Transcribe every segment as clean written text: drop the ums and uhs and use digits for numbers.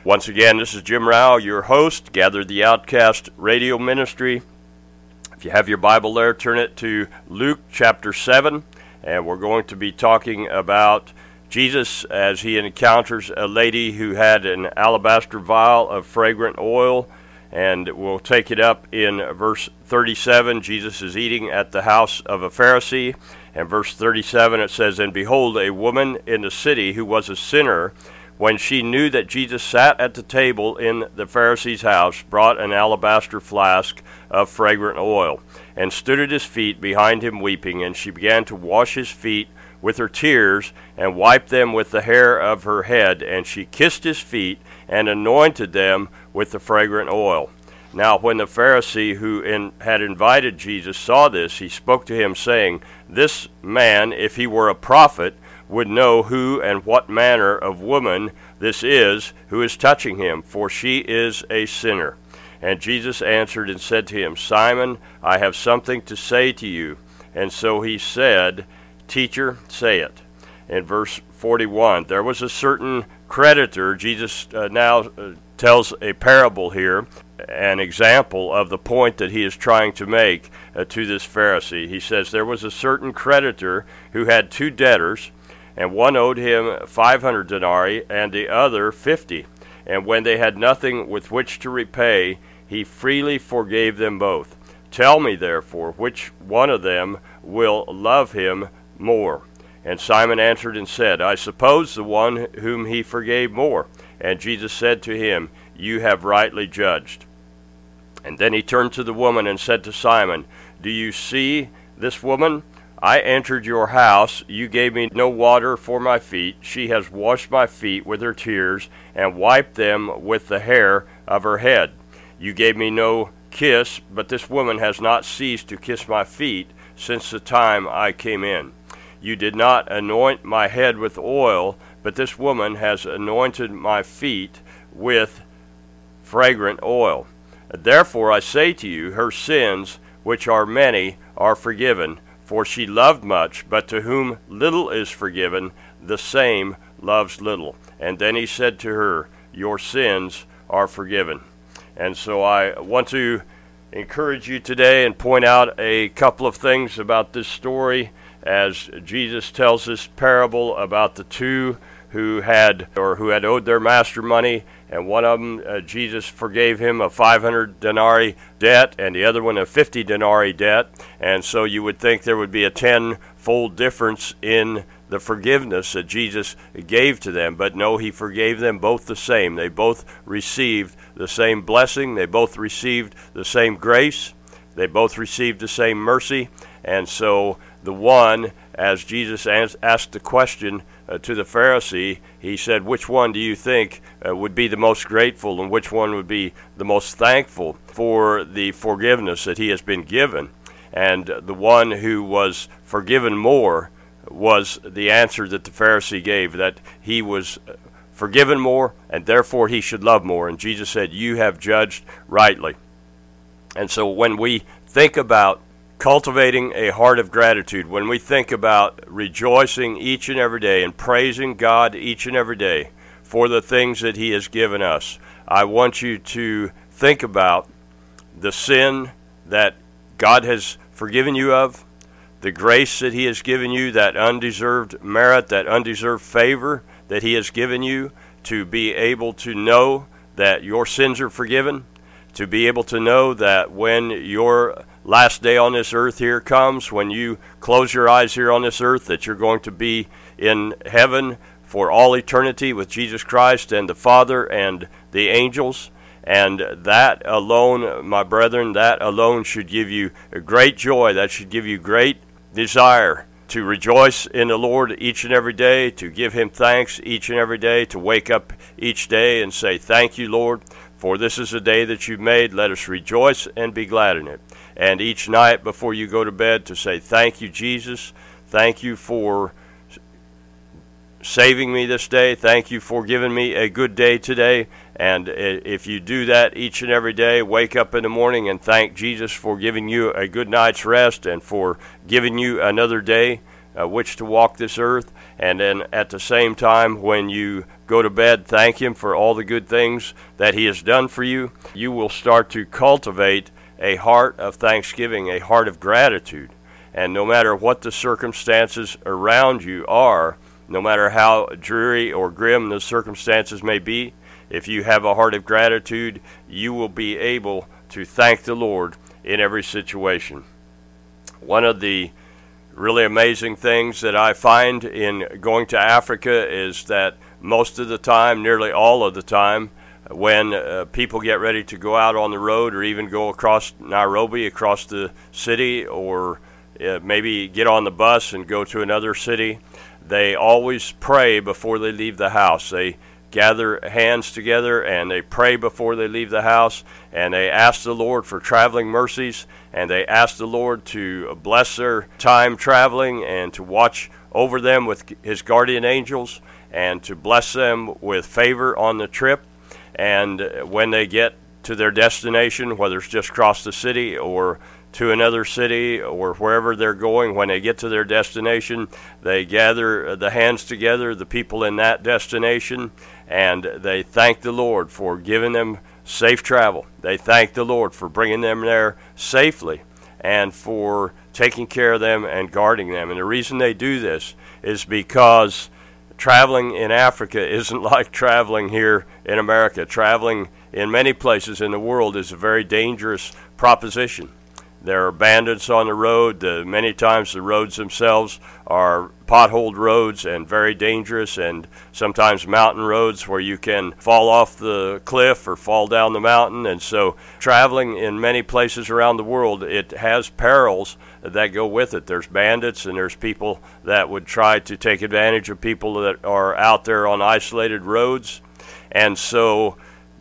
Once again, this is Jim Rao, your host, Gather the Outcast Radio Ministry. If you have your Bible there, turn it to Luke chapter 7, and we're going to be talking about Jesus as he encounters a lady who had an alabaster vial of fragrant oil, and we'll take it up in verse 37. Jesus is eating at the house of a Pharisee, and verse 37 it says, "And behold, a woman in the city who was a sinner, when she knew that Jesus sat at the table in the Pharisee's house, brought an alabaster flask of fragrant oil, and stood at his feet behind him weeping. And she began to wash his feet with her tears, and wiped them with the hair of her head. And she kissed his feet, and anointed them with the fragrant oil. Now when the Pharisee who had invited Jesus saw this, he spoke to him, saying, This man, if he were a prophet, would know who and what manner of woman this is who is touching him, for she is a sinner. And Jesus answered and said to him, Simon, I have something to say to you. And so he said, Teacher, say it." In verse 41, there was a certain creditor. Jesus now tells a parable here, an example of the point that he is trying to make to this Pharisee. He says, there was a certain creditor who had two debtors, and one owed him 500 denarii, and the other 50. And when they had nothing with which to repay, he freely forgave them both. Tell me, therefore, which one of them will love him more? And Simon answered and said, I suppose the one whom he forgave more. And Jesus said to him, You have rightly judged. And then he turned to the woman and said to Simon, Do you see this woman? I entered your house, you gave me no water for my feet. She has washed my feet with her tears, and wiped them with the hair of her head. You gave me no kiss, but this woman has not ceased to kiss my feet since the time I came in. You did not anoint my head with oil, but this woman has anointed my feet with fragrant oil. Therefore I say to you, her sins, which are many, are forgiven, for she loved much, but to whom little is forgiven, the same loves little. And then he said to her, Your sins are forgiven. And so I want to encourage you today and point out a couple of things about this story as Jesus tells this parable about the two who had owed their master money, and one of them, Jesus forgave him a 500 denarii debt, and the other one a 50 denarii debt, and so you would think there would be a tenfold difference in the forgiveness that Jesus gave to them, but no, he forgave them both the same. They both received the same blessing, they both received the same grace, they both received the same mercy, and so the one, as Jesus asked the question to the Pharisee, he said, which one do you think would be the most grateful, and which one would be the most thankful for the forgiveness that he has been given? And the one who was forgiven more was the answer that the Pharisee gave, that he was forgiven more, and therefore he should love more. And Jesus said, You have judged rightly. And so when we think about cultivating a heart of gratitude, when we think about rejoicing each and every day and praising God each and every day for the things that he has given us, I want you to think about the sin that God has forgiven you of, the grace that he has given you, that undeserved merit, that undeserved favor that he has given you to be able to know that your sins are forgiven, to be able to know that when your last day on this earth here comes, when you close your eyes here on this earth, that you're going to be in heaven for all eternity with Jesus Christ and the Father and the angels. And that alone, my brethren, that alone should give you a great joy. That should give you great desire to rejoice in the Lord each and every day, to give him thanks each and every day, to wake up each day and say, Thank you, Lord, for this is the day that you've made. Let us rejoice and be glad in it. And each night before you go to bed to say, Thank you, Jesus. Thank you for saving me this day. Thank you for giving me a good day today. And if you do that each and every day, wake up in the morning and thank Jesus for giving you a good night's rest and for giving you another day which to walk this earth. And then at the same time, when you go to bed, thank Him for all the good things that He has done for you, you will start to cultivate a heart of thanksgiving, a heart of gratitude. And no matter what the circumstances around you are, no matter how dreary or grim the circumstances may be, if you have a heart of gratitude, you will be able to thank the Lord in every situation. One of the really amazing things that I find in going to Africa is that most of the time, nearly all of the time, when people get ready to go out on the road or even go across Nairobi, across the city, or maybe get on the bus and go to another city, they always pray before they leave the house. They gather hands together and they pray before they leave the house, and they ask the Lord for traveling mercies, and they ask the Lord to bless their time traveling and to watch over them with His guardian angels and to bless them with favor on the trip. And when they get to their destination, whether it's just across the city or to another city or wherever they're going, when they get to their destination, they gather the hands together, the people in that destination, and they thank the Lord for giving them safe travel. They thank the Lord for bringing them there safely and for taking care of them and guarding them. And the reason they do this is because traveling in Africa isn't like traveling here in America. Traveling in many places in the world is a very dangerous proposition. There are bandits on the road. Many times the roads themselves are potholed roads and very dangerous, and sometimes mountain roads where you can fall off the cliff or fall down the mountain. And so traveling in many places around the world, it has perils that go with it. There's bandits and there's people that would try to take advantage of people that are out there on isolated roads. And so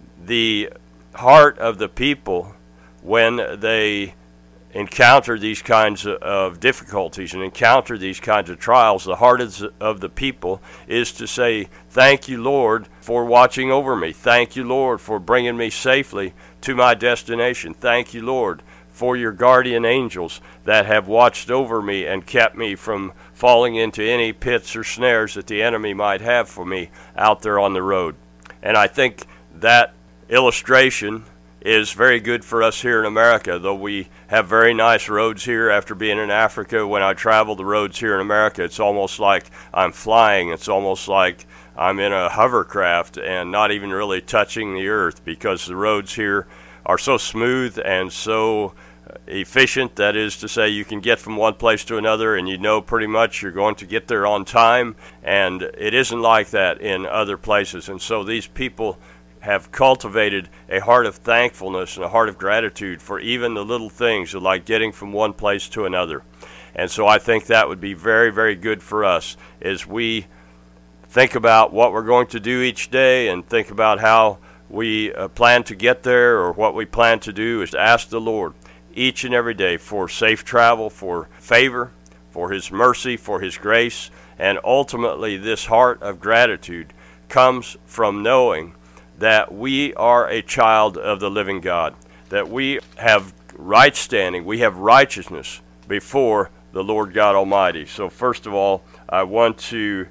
the heart of the people, when they encounter these kinds of difficulties and encounter these kinds of trials, the heart of the people is to say, thank you, Lord, for watching over me. Thank you, Lord, for bringing me safely to my destination. Thank you, Lord, for your guardian angels that have watched over me and kept me from falling into any pits or snares that the enemy might have for me out there on the road. And I think that illustration is very good for us here in America, though we have very nice roads here. After being in Africa, when I travel the roads here in America, it's almost like I'm flying. It's almost like I'm in a hovercraft and not even really touching the earth, because the roads here are so smooth and so efficient. That is to say, you can get from one place to another and you know pretty much you're going to get there on time, and it isn't like that in other places. And so these people have cultivated a heart of thankfulness and a heart of gratitude for even the little things, like getting from one place to another. And so I think that would be very, very good for us as we think about what we're going to do each day and think about how we plan to get there, or what we plan to do, is to ask the Lord each and every day for safe travel, for favor, for His mercy, for His grace. And ultimately, this heart of gratitude comes from knowing that we are a child of the living God, that we have right standing, we have righteousness before the Lord God Almighty. So first of all, I want to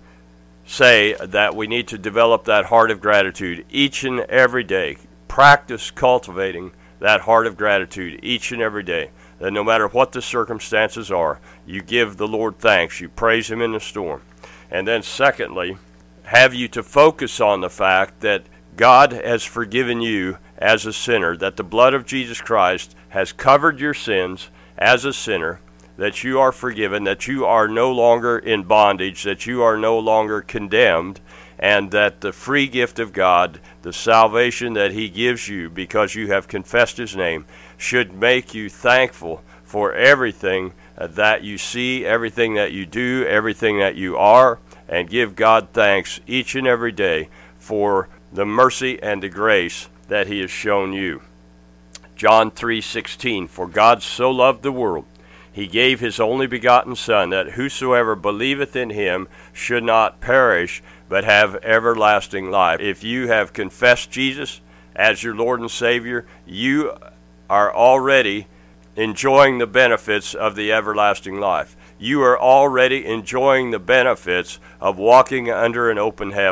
say that we need to develop that heart of gratitude each and every day. Practice cultivating that heart of gratitude each and every day, that no matter what the circumstances are, you give the Lord thanks, you praise Him in the storm. And then secondly, have you to focus on the fact that God has forgiven you as a sinner, that the blood of Jesus Christ has covered your sins as a sinner, that you are forgiven, that you are no longer in bondage, that you are no longer condemned, and that the free gift of God, the salvation that He gives you because you have confessed His name, should make you thankful for everything that you see, everything that you do, everything that you are, and give God thanks each and every day for the mercy and the grace that He has shown you. John 3:16, for God so loved the world, He gave His only begotten Son, that whosoever believeth in Him should not perish, but have everlasting life. If you have confessed Jesus as your Lord and Savior, you are already enjoying the benefits of the everlasting life. You are already enjoying the benefits of walking under an open heaven.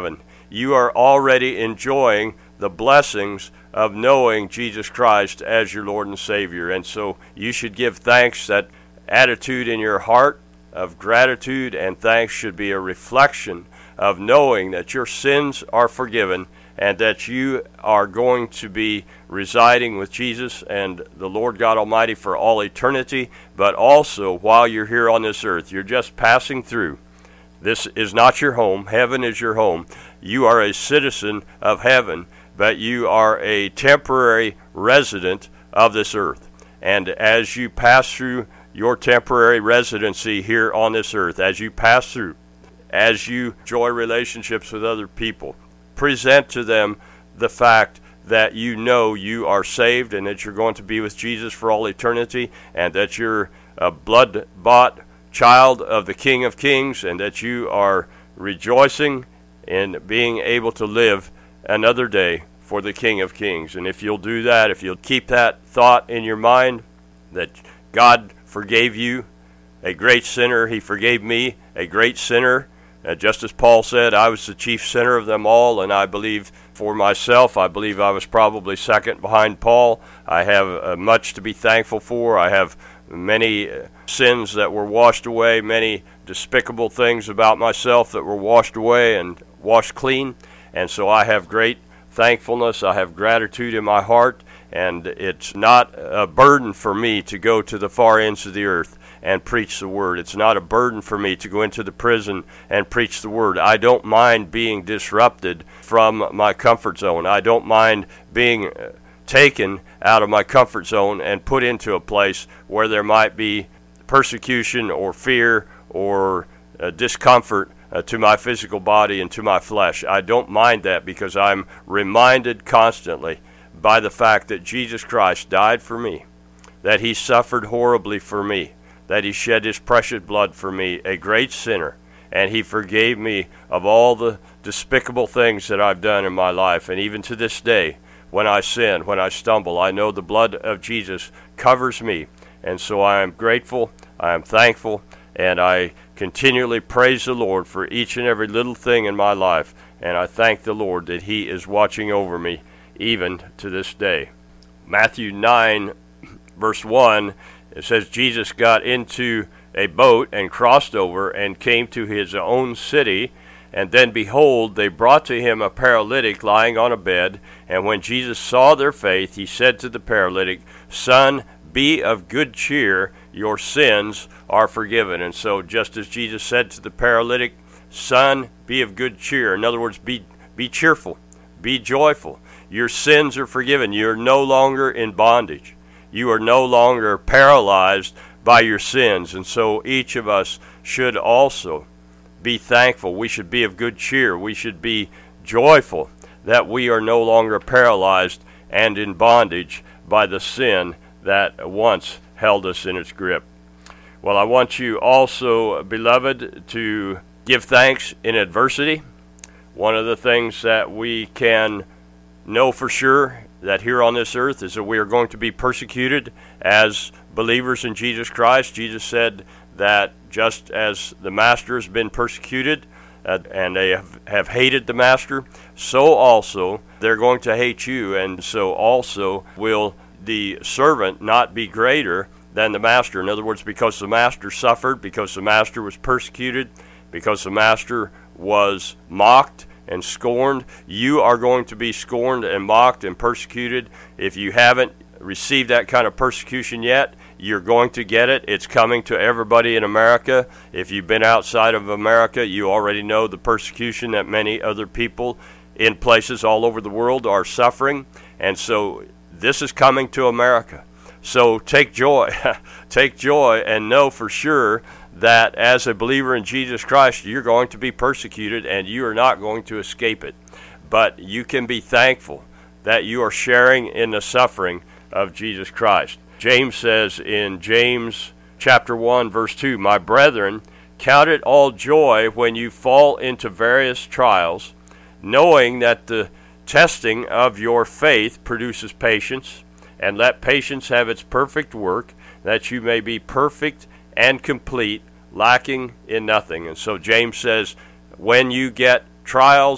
you are already enjoying the blessings of knowing Jesus Christ as your Lord and Savior. And so you should give thanks. That attitude in your heart of gratitude and thanks should be a reflection of knowing that your sins are forgiven and that you are going to be residing with Jesus and the Lord God Almighty for all eternity. But also, while you're here on this earth, you're just passing through. This is not your home. Heaven is your home. You are a citizen of heaven, but you are a temporary resident of this earth. And as you pass through your temporary residency here on this earth, as you pass through, as you enjoy relationships with other people, present to them the fact that you know you are saved and that you're going to be with Jesus for all eternity, and that you're a blood-bought child of the King of Kings, and that you are rejoicing in being able to live another day for the King of Kings. And if you'll do that, if you'll keep that thought in your mind, that God forgave you, a great sinner. He forgave me, a great sinner. Just as Paul said, I was the chief sinner of them all, and I believe for myself, I believe I was probably second behind Paul. I have much to be thankful for. I have many sins that were washed away, many despicable things about myself that were washed away and washed clean. And so I have great thankfulness. I have gratitude in my heart, and it's not a burden for me to go to the far ends of the earth and preach the Word. It's not a burden for me to go into the prison and preach the Word. I don't mind being disrupted from my comfort zone. I don't mind being taken out of my comfort zone and put into a place where there might be persecution or fear or discomfort to my physical body and to my flesh. I don't mind that, because I'm reminded constantly by the fact that Jesus Christ died for me, that He suffered horribly for me, that He shed His precious blood for me, a great sinner, and He forgave me of all the despicable things that I've done in my life. And even to this day, when I sin, when I stumble, I know the blood of Jesus covers me. And so I am grateful, I am thankful, and I continually praise the Lord for each and every little thing in my life. And I thank the Lord that He is watching over me even to this day. Matthew 9, verse 1, it says, Jesus got into a boat and crossed over and came to His own city. And then, behold, they brought to Him a paralytic lying on a bed. And when Jesus saw their faith, He said to the paralytic, Son, be of good cheer, your sins are forgiven. And so just as Jesus said to the paralytic, Son, be of good cheer. In other words, be cheerful, be joyful. Your sins are forgiven. You're no longer in bondage. You are no longer paralyzed by your sins. And so each of us should also be thankful. We should be of good cheer. We should be joyful that we are no longer paralyzed and in bondage by the sin that once held us in its grip. Well, I want you also, beloved, to give thanks in adversity. One of the things that we can know for sure that here on this earth is that we are going to be persecuted as believers in Jesus Christ. Jesus said that just as the master has been persecuted and they have hated the master, so also they're going to hate you, and so also will the servant not be greater than the master. In other words, because the master suffered, because the master was persecuted, because the master was mocked and scorned, you are going to be scorned and mocked and persecuted. If you haven't received that kind of persecution yet, you're going to get it. It's coming to everybody in America. If you've been outside of America, you already know the persecution that many other people in places all over the world are suffering. And so this is coming to America. So take joy. Take joy and know for sure that as a believer in Jesus Christ, you're going to be persecuted and you are not going to escape it. But you can be thankful that you are sharing in the suffering of Jesus Christ. James says in James chapter 1, verse 2, My brethren, count it all joy when you fall into various trials, knowing that the testing of your faith produces patience, and let patience have its perfect work, that you may be perfect and complete, lacking in nothing. And so James says, when you get trials,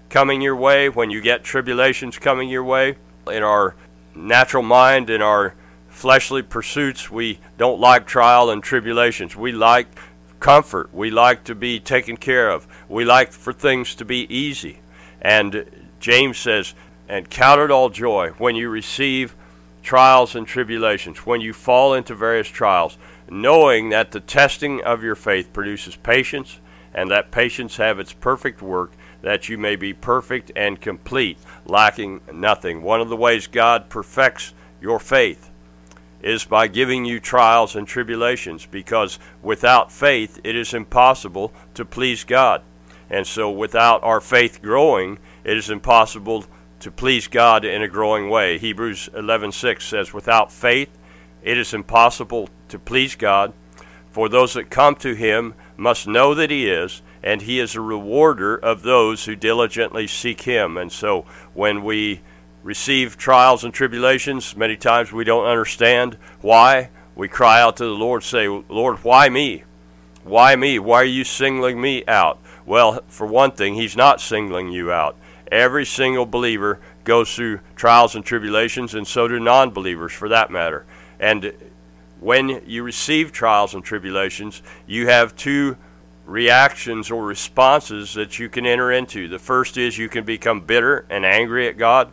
coming your way, when you get tribulations coming your way. In our natural mind, in our fleshly pursuits, we don't like trial and tribulations. We like comfort. We like to be taken care of. We like for things to be easy. And James says, and count it all joy when you receive trials and tribulations, when you fall into various trials, knowing that the testing of your faith produces patience, and that patience have its perfect work, that you may be perfect and complete, lacking nothing. One of the ways God perfects your faith is by giving you trials and tribulations, because without faith it is impossible to please God. And so without our faith growing, it is impossible to please God in a growing way. Hebrews 11:6 says, without faith it is impossible to please God, for those that come to him must know that he is, and he is a rewarder of those who diligently seek him. And so when we receive trials and tribulations, many times we don't understand why. We cry out to the Lord, say, Lord, why me? Why me? Why are you singling me out? Well, for one thing, he's not singling you out. Every single believer goes through trials and tribulations, and so do non-believers for that matter. And when you receive trials and tribulations, you have two reactions or responses that you can enter into. The first is you can become bitter and angry at God.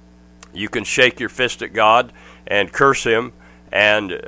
You can shake your fist at God and curse him and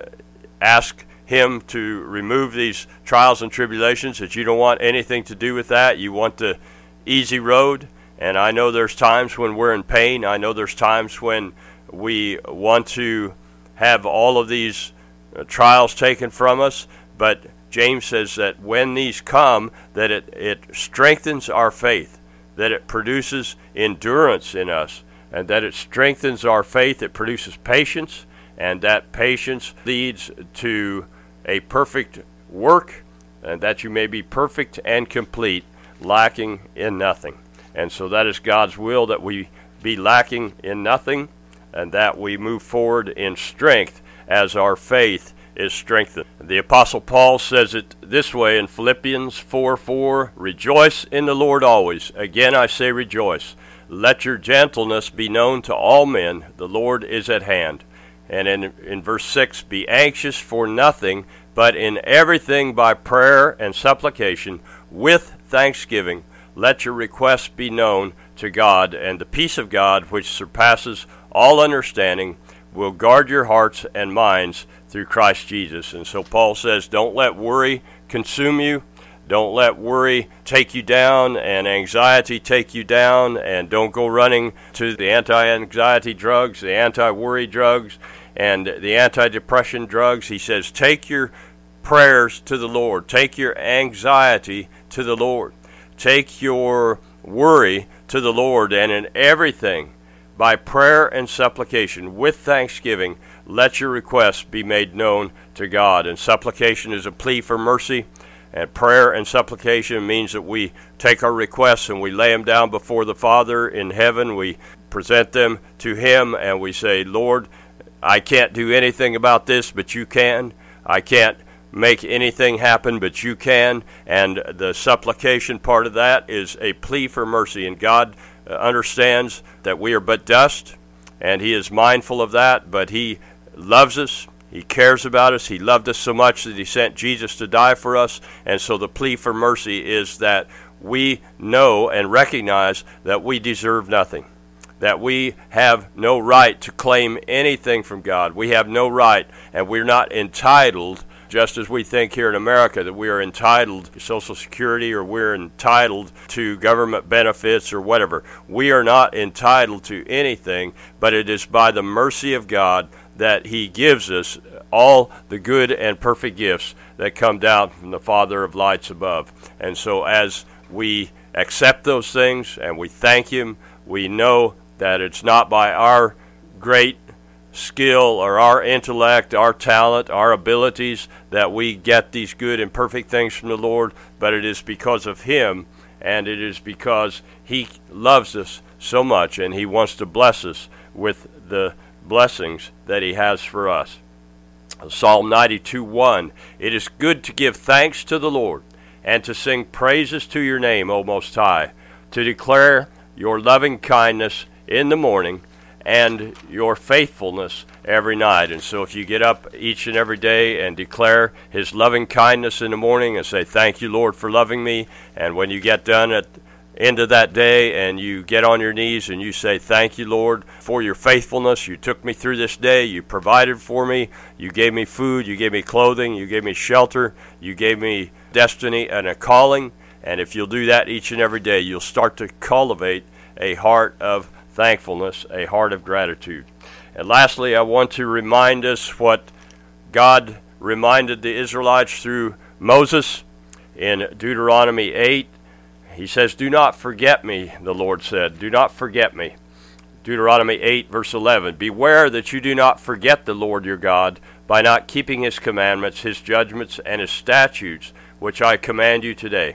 ask him to remove these trials and tribulations, that you don't want anything to do with that. You want the easy road. And I know there's times when we're in pain. I know there's times when we want to have all of these trials taken from us. But James says that when these come, that it strengthens our faith, that it produces endurance in us, and that it strengthens our faith. It produces patience, and that patience leads to a perfect work, and that you may be perfect and complete, lacking in nothing. And so that is God's will, that we be lacking in nothing, and that we move forward in strength as our faith is strengthened. The Apostle Paul says it this way in Philippians 4:4, rejoice in the Lord always. Again I say rejoice. Let your gentleness be known to all men. The Lord is at hand. And in verse 6, be anxious for nothing, but in everything by prayer and supplication with thanksgiving, let your requests be known to God, and the peace of God, which surpasses all understanding, will guard your hearts and minds through Christ Jesus. And so Paul says, don't let worry consume you. Don't let worry take you down and anxiety take you down, and don't go running to the anti-anxiety drugs, the anti-worry drugs, and the anti-depression drugs. He says, take your prayers to the Lord. Take your anxiety to the Lord. Take your worry to the Lord, and in everything, by prayer and supplication, with thanksgiving, let your requests be made known to God. And supplication is a plea for mercy, and prayer and supplication means that we take our requests and we lay them down before the Father in heaven. We present them to him, and we say, Lord, I can't do anything about this, but you can. I can't make anything happen, but you can. And the supplication part of that is a plea for mercy. And God understands that we are but dust, and he is mindful of that, but he loves us. He cares about us. He loved us so much that he sent Jesus to die for us. And so the plea for mercy is that we know and recognize that we deserve nothing, that we have no right to claim anything from God. We have no right, and we're not entitled, just as we think here in America that we are entitled to Social Security or we're entitled to government benefits or whatever. We are not entitled to anything, but it is by the mercy of God that he gives us all the good and perfect gifts that come down from the Father of lights above. And so as we accept those things and we thank him, we know that it's not by our great skill or our intellect, our talent, our abilities that we get these good and perfect things from the Lord, but it is because of him, and it is because he loves us so much and he wants to bless us with the blessings that he has for us. Psalm 92:1, it is good to give thanks to the Lord and to sing praises to your name, O Most High, to declare your loving kindness in the morning and your faithfulness every night. And so if you get up each and every day and declare his loving kindness in the morning and say, thank you, Lord, for loving me, and when you get done at the end of that day and you get on your knees and you say, thank you, Lord, for your faithfulness. You took me through this day. You provided for me. You gave me food. You gave me clothing. You gave me shelter. You gave me destiny and a calling. And if you'll do that each and every day, you'll start to cultivate a heart of thankfulness, a heart of gratitude. And lastly, I want to remind us what God reminded the Israelites through Moses in Deuteronomy 8. He says, do not forget me, the Lord said. Do not forget me. Deuteronomy 8, verse 11. Beware that you do not forget the Lord your God by not keeping his commandments, his judgments, and his statutes, which I command you today.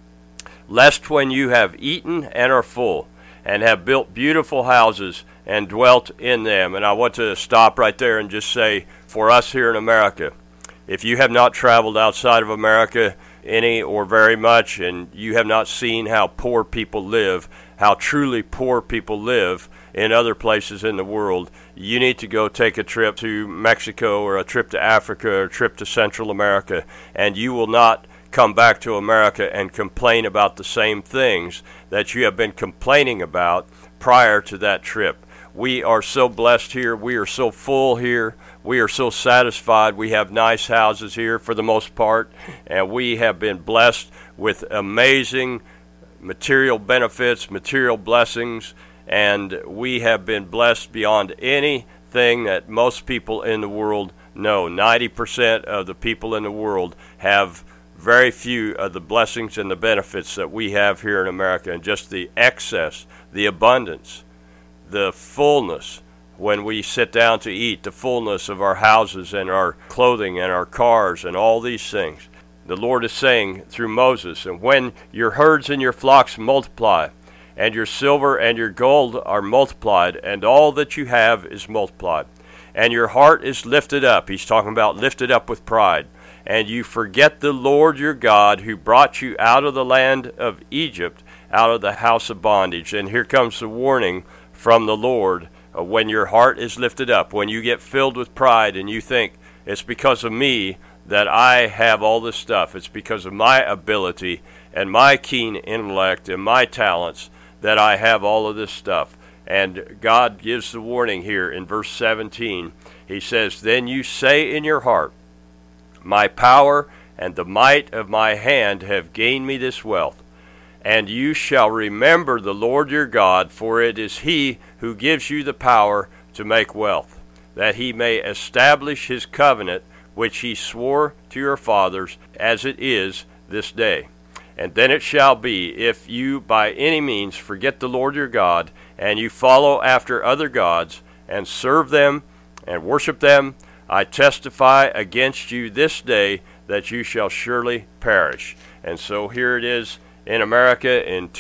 Lest when you have eaten and are full, and have built beautiful houses and dwelt in them. And I want to stop right there and just say, for us here in America, if you have not traveled outside of America any or very much, and you have not seen how poor people live, how truly poor people live in other places in the world, you need to go take a trip to Mexico or a trip to Africa or a trip to Central America, and you will not come back to America and complain about the same things that you have been complaining about prior to that trip. We are so blessed here. We are so full here. We are so satisfied. We have nice houses here for the most part, and we have been blessed with amazing material benefits, material blessings, and we have been blessed beyond anything that most people in the world know. 90% of the people in the world have very few of the blessings and the benefits that we have here in America, and just the excess, the abundance, the fullness when we sit down to eat, the fullness of our houses and our clothing and our cars and all these things. The Lord is saying through Moses, and when your herds and your flocks multiply, and your silver and your gold are multiplied, and all that you have is multiplied, and your heart is lifted up, he's talking about lifted up with pride, and you forget the Lord your God who brought you out of the land of Egypt, out of the house of bondage. And here comes the warning from the Lord. When your heart is lifted up, when you get filled with pride and you think, it's because of me that I have all this stuff, it's because of my ability and my keen intellect and my talents that I have all of this stuff. And God gives the warning here in verse 17. He says, then you say in your heart, my power and the might of my hand have gained me this wealth. And you shall remember the Lord your God, for it is he who gives you the power to make wealth, that he may establish his covenant, which he swore to your fathers, as it is this day. And then it shall be, if you by any means forget the Lord your God, and you follow after other gods, and serve them, and worship them, I testify against you this day that you shall surely perish. And so here it is in America in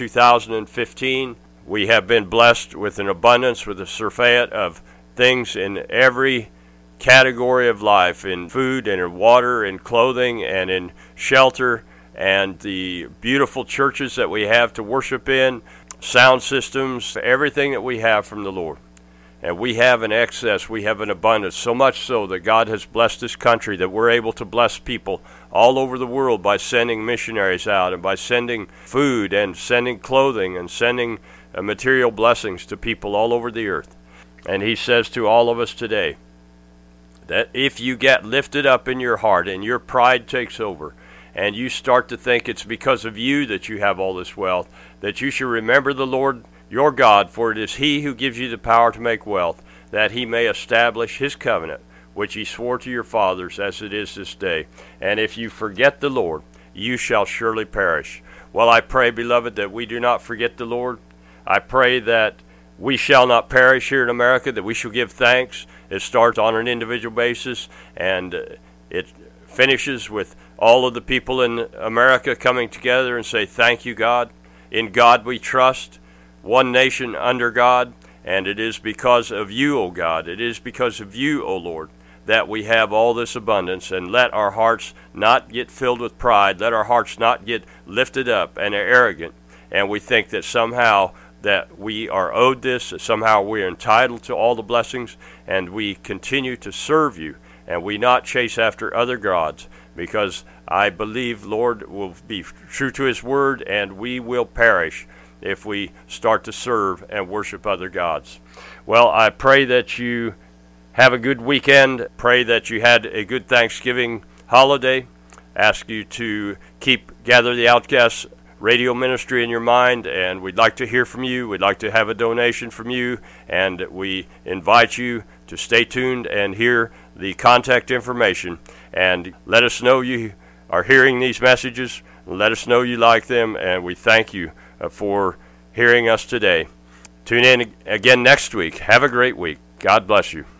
2015. We have been blessed with an abundance, with a surfeit of things in every category of life, in food and in water, in clothing and in shelter, and the beautiful churches that we have to worship in, sound systems, everything that we have from the Lord. And we have an excess, we have an abundance, so much so that God has blessed this country that we're able to bless people all over the world by sending missionaries out and by sending food and sending clothing and sending material blessings to people all over the earth. And he says to all of us today that if you get lifted up in your heart and your pride takes over and you start to think it's because of you that you have all this wealth, that you should remember the Lord your God, for it is he who gives you the power to make wealth, that he may establish his covenant, which he swore to your fathers, as it is this day. And if you forget the Lord, you shall surely perish. Well, I pray, beloved, that we do not forget the Lord. I pray that we shall not perish here in America, that we shall give thanks. It starts on an individual basis, and it finishes with all of the people in America coming together and say, thank you, God. In God we trust. One nation under God, and it is because of you, O God, it is because of you, O Lord, that we have all this abundance. And let our hearts not get filled with pride, let our hearts not get lifted up and arrogant, and we think that somehow that we are owed this, that somehow we are entitled to all the blessings, and we continue to serve you, and we not chase after other gods, because I believe, Lord, will be true to his word, and we will perish if we start to serve and worship other gods. Well, I pray that you have a good weekend. Pray that you had a good Thanksgiving holiday. Ask you to keep Gather the Outcast radio ministry in your mind, and we'd like to hear from you. We'd like to have a donation from you, and we invite you to stay tuned and hear the contact information, and let us know you are hearing these messages. Let us know you like them, and we thank you for hearing us today. Tune in again next week. Have a great week. God bless you.